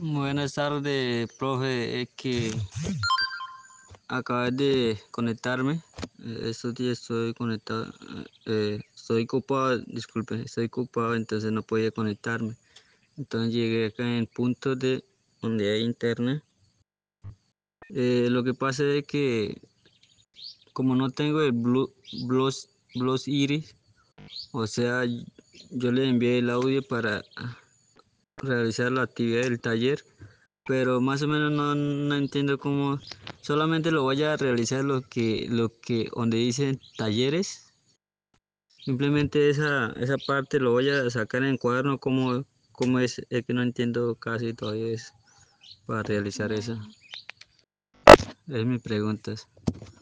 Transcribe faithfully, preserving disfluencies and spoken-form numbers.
Buenas tardes, profe. Es que acabé de conectarme. Eh, Estos días estoy conectado. Eh, estoy ocupado, disculpe, estoy ocupado, entonces no podía conectarme. Entonces llegué acá en el punto de donde hay internet. Eh, lo que pasa es que como no tengo el Blue, Blues, Blues Iris, o sea, yo le envié el audio para realizar la actividad del taller, pero más o menos no, no entiendo cómo. Solamente lo voy a realizar lo que lo que donde dicen talleres. Simplemente esa esa parte lo voy a sacar en el cuaderno. Cómo cómo es. Es que no entiendo casi todavía, es para realizar eso. Es mi pregunta.